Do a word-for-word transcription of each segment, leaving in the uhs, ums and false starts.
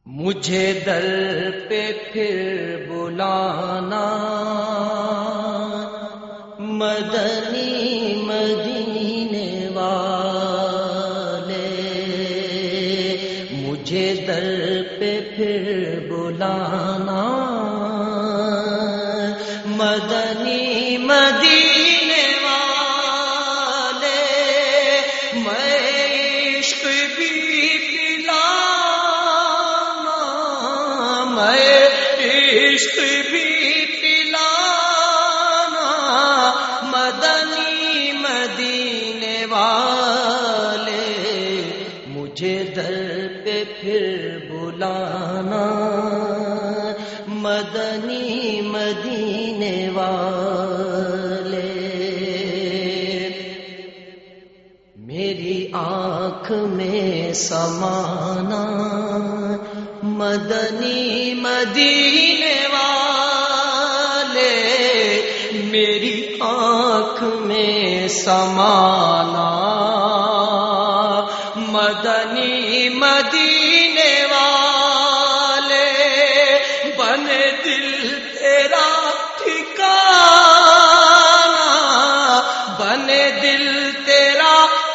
مجھے در پہ پھر بلانا مدنی مدینے والے، مجھے در پہ پھر بلانا مدنی مدینے والے، میں عشق بھی پلانا، میں عشق بھی پلانا مدنی مدینے والے، مجھے در پہ پھر بلانا مدنی مدینے والے، میری آنکھ میں سمانا مدنی مدینے والے، میری آنکھ میں سمانا مدنی مدینے والے، بنے دل تیرا ٹھکانا، بنے دل تیرا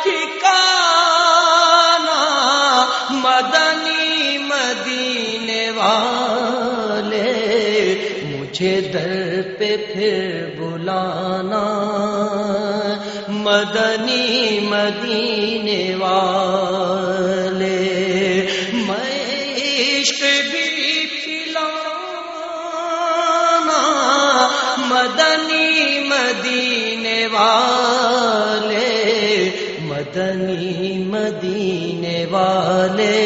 ٹھکانا مدنی مدینے والے، مجھے در پہ پھر بلانا مدنی مدینے والے، میں عشق بھی پلانا مدنی مدینے والے، مدنی مدینے والے،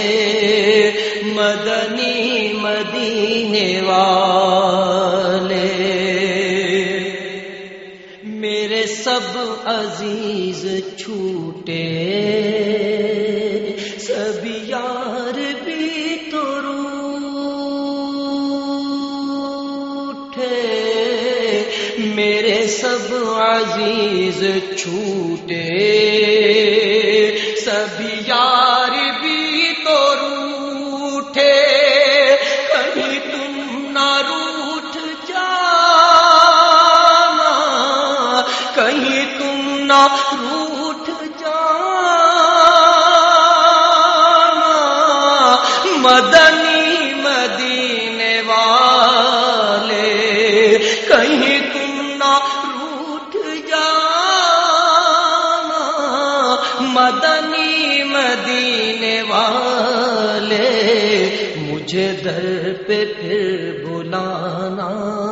مدنی مدینے والے، میرے سب عزیز چھوٹے سب یار بھی تو روٹھے، میرے سب عزیز چھوٹے سب یار بھی تو روٹھے، کہیں تم نہ روٹھ جانا، کہیں تم نہ روٹھ جانا مدنی مدینے والے، کہیں تم نہ روٹھ جانا مدنی مدینے والے، مجھے در پہ پھر بلانا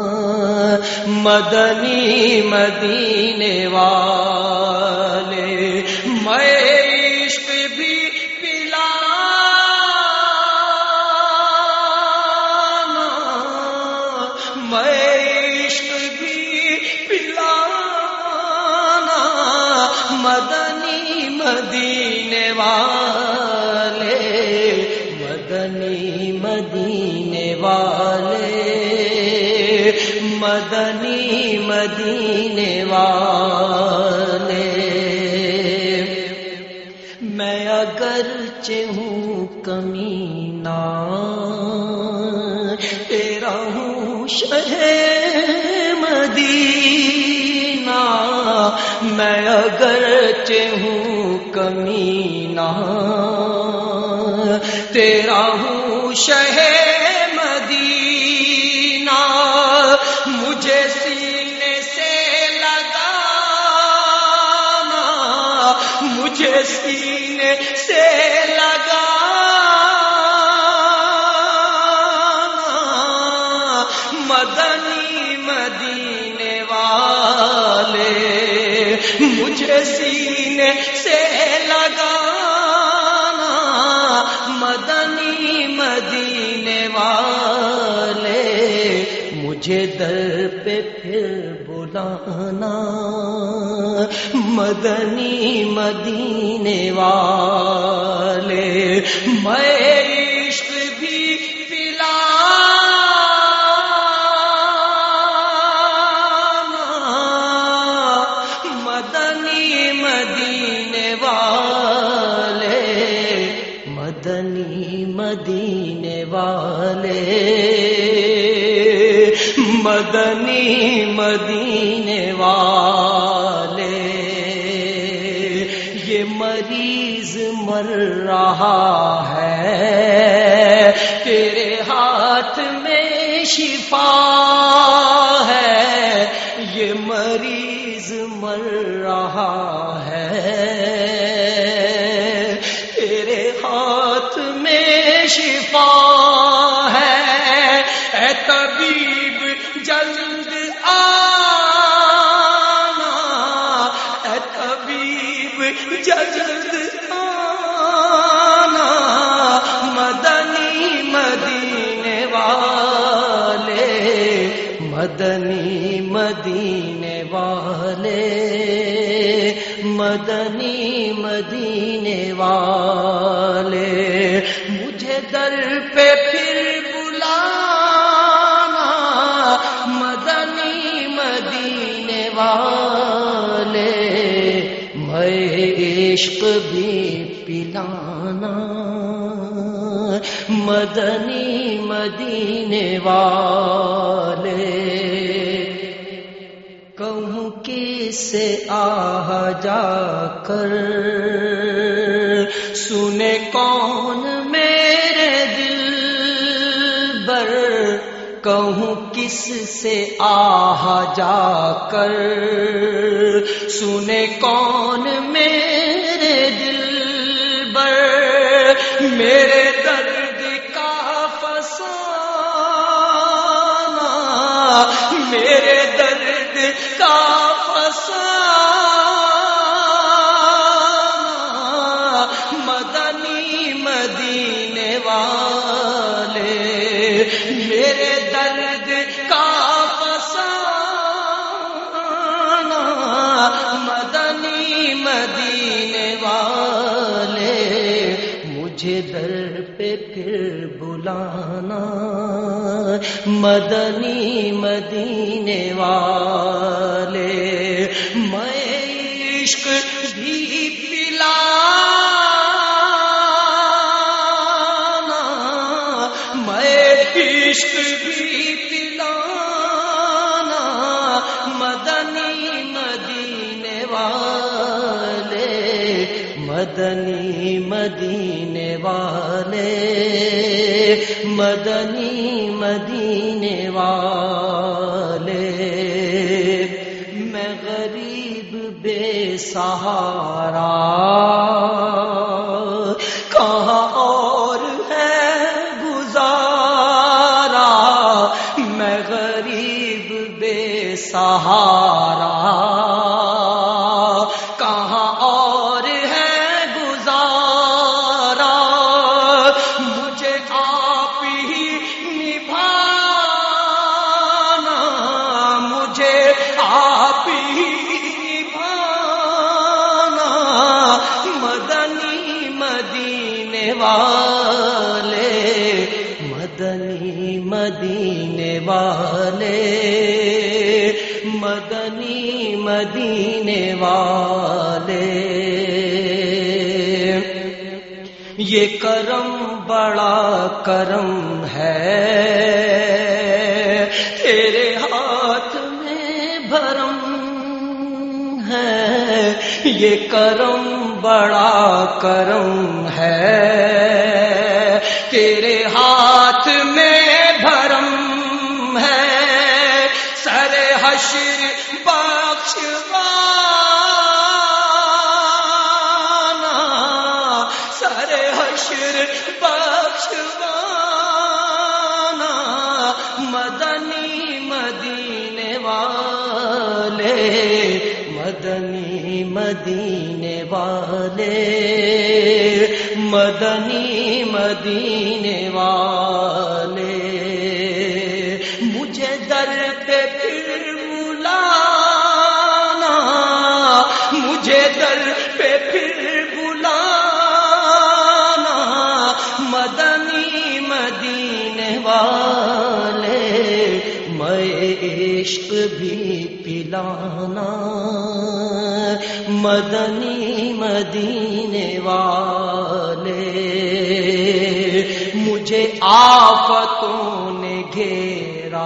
مدنی مدینے والے، میں عشق بھی پلانا، میں عشق بھی پلانا مدنی مدینے والے، مدنی مدینے والے، مدنی مدینے والے، میں اگرچہ ہوں کمینہ تیرا ہوں شہ مدینہ، میں اگرچہ ہوں کمینہ تیرا ہوں شہ مدینہ، مجھے سینے سے لگانا، مجھے سینے سے لگانا مدنی مدینے والے، مجھے سینے سے لگانا مدنی مدینے والے، مجھے در پہ پھر بلانا مدنی مدینے والے، میں عشق بھی پلانا مدنی مدینے والے، مدنی مدینے مدینے والے، مدنی مدینے والے، یہ مریض مر رہا ہے، تیرے ہاتھ میں شفا ہے، یہ مریض مر رہا ہے، تیرے ہاتھ میں شفا ہے، اے طبیب جلد آنا، اے طبیب جلد آنا، مدنی مدینے والے، مدنی مدینے والے، مدنی مدینے والے، مجھے در پہ پھر بلانا، مدنی مدینے والے، میں عشق بھی پلانا، مدنی مدینے والے، کہوں کس سے آہ جا کر، سنے کون میرے دل بر، کہوں کس سے آہ جا کر، سنے کون میرے دل بر، میرے درد کا فسانہ، میرے درد کا فسانہ، مدنی مدینے والے، میرے درد کا فسانہ، مدنی مدینے والے، مجھے در پہ پھر بلانا، مدنی مدینے والے، میں عشق بھی پلانا، میں عشق بھی پلانا، مدنی مدینے والے، مدنی مدینے والے، مدنی مدینے والے، میں غریب بے سہارا، کہاں اور ہے گزارا، میں غریب بے سہارا، کہاں اور ہے گزارا، مجھے آپ ہی نبھانا، مجھے آپ ہی نبھانا، مدنی مدینے والے، مدنی مدینے والے، مدنی مدینے والے، یہ کرم بڑا کرم ہے، تیرے ہاتھ میں بھرم ہے، یہ کرم بڑا کرم ہے، تیرے ہاتھ میں بھرم ہے، سر حشر بخشوانا، سر حشر بخشوانا، مدنی مدینے والے، مدنی مدینے والے، مدنی مدینے والے، مجھے در پہ پھر بلانا، مجھے در پہ پھر بلانا، مدنی مدینے والے، میں عشق بھی پلانا، مدنی مدینے والے، مجھے آفتوں نے گھیرا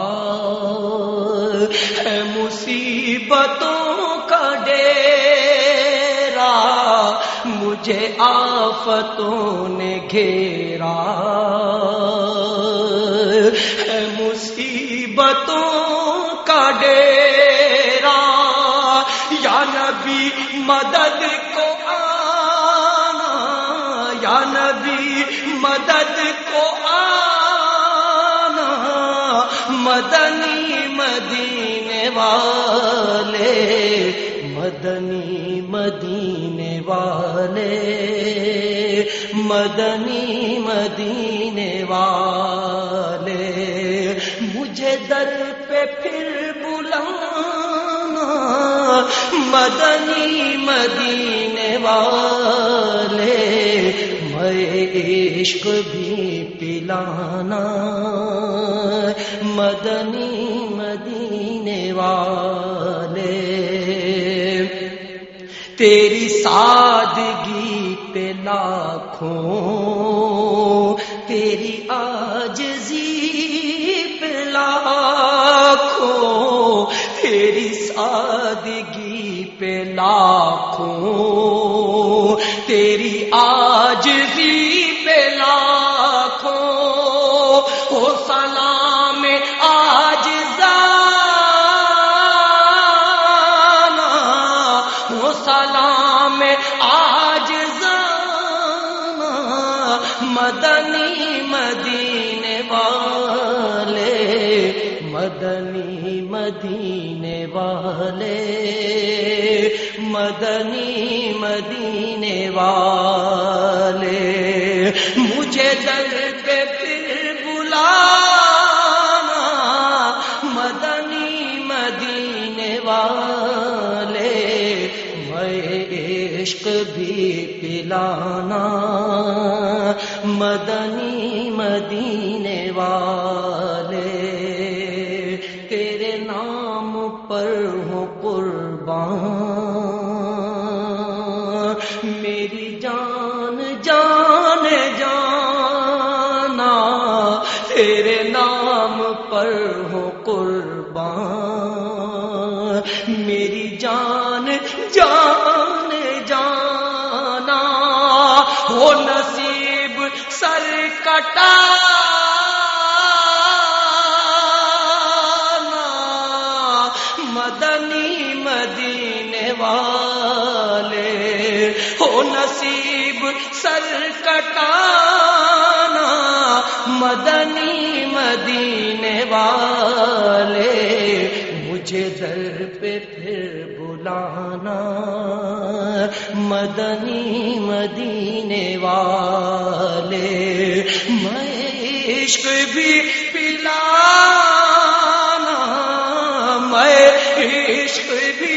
ہے مصیبتوں کا ڈیرا، مجھے آفتوں نے گھیرا ہے مصیبتوں کا ڈیرا، یا نبی مدد کو آنا، یا نبی مدد کو آنا، مدنی مدینے والے، مدنی مدینے والے، مدنی مدینے والے، مجھے در پہ پھر بلانا، مدنی مدینے والے، میں عشق بھی پلانا، مدنی مدینے والے، تیری سادگی پہ لاکھوں، تیری عاجزی پہ لاکھوں، تیری سادگی پہ لاکھوں، تیری عاجزی پہ لاکھوں، او سلام عاجزانہ، او سلام عاجزانہ، مدنی مدینے والے، مدنی مدینے والے، مدنی مدینے والے، مجھے در پہ پھر بلانا، مدنی مدینے والے، میں عشق بھی پلانا، مدنی مدینے والے، تیرے نام پر ہوں قربان، میری جان جان جانا، تیرے نام پر ہوں قربان، میری جان جان جانا، ہو نصیب سر کٹانا، مدنی مدینے والے، ہو نصیب سر کٹانا، مدنی مدینے والے، مجھے در پہ پھر بلانا، مدنی مدینے والے، میں عشق بھی پلانا، میں عشق بھی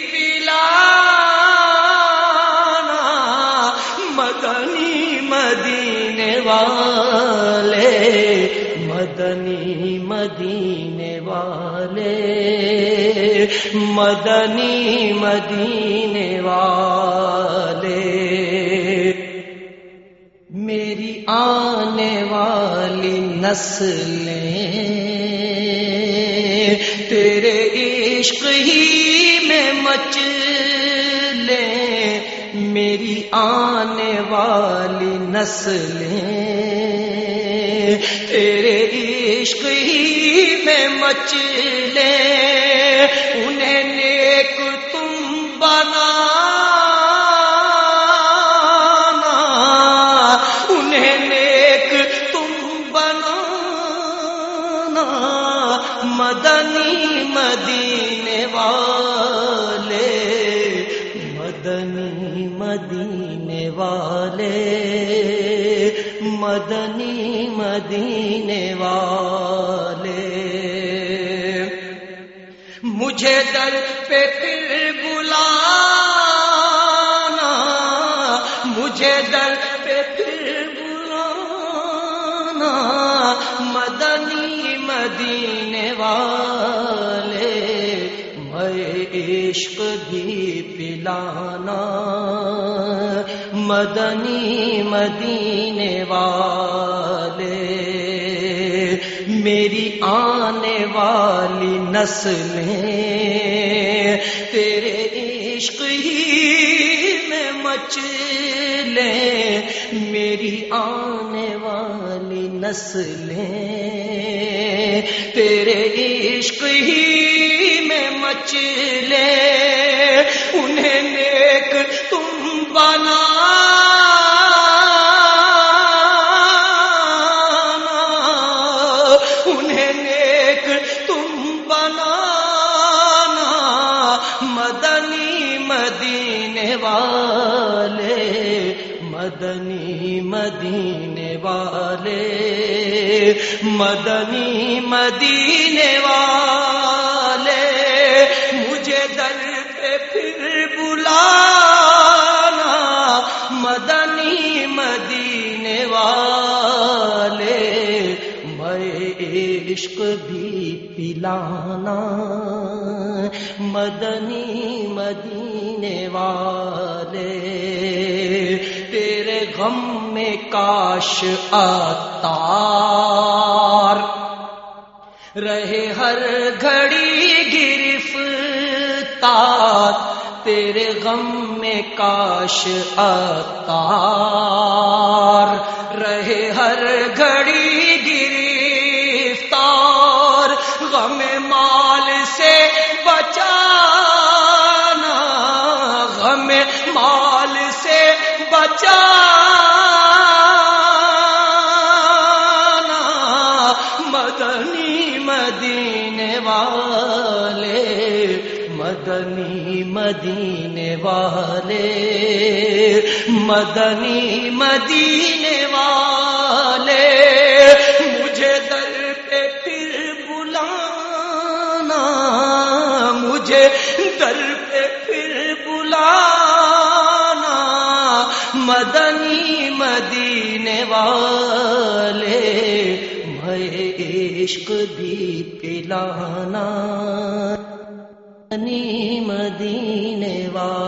پلانا، مدنی مدینے والے، مدنی مدینے والے، مدنی مدینے والے، میری آنے والی نسلیں تیرے عشق ہی میں مچلیں، میری آنے والی نسلیں تیرے عشق ہی میں مچلیں، انہیں نیک تم بنانا، انہیں نیک تم بنانا، مدنی مدینے والے، مدنی مدینے والے، مدنی مدینے والے، مجھے در پہ پھر بلانا، مجھے در پہ پھر بلانا، مدنی مدینے والے، میں عشق بھی پلانا، مدنی مدینے والے، میری آنے والی نسلیں تیرے عشق ہی میں مچلیں، میری آنے والی نسلیں تیرے عشق ہی میں مچلیں، انہیں نیک تم بنا مدنی مدینے والے، مدنی مدینے والے، مجھے در پہ پھر بلانا، مدنی مدینے والے، میں عشق بھی پلانا، مدنی مدینے والے، تیرے غم میں کاش عطار رہے ہر گھڑی گرفتار، تیرے غم میں کاش عطار رہے ہر گھڑی گرفتار، غم مال سے بچانا، غم مال سے بچانا، مدنی مدینے والے، مدنی مدینے والے، مدنی مدینے والے، مجھے در پہ پھر بلانا، مجھے در پہ پھر بلانا، مدنی مدینے والے، میں عشق بھی پلانا، مدنی مدینے والے۔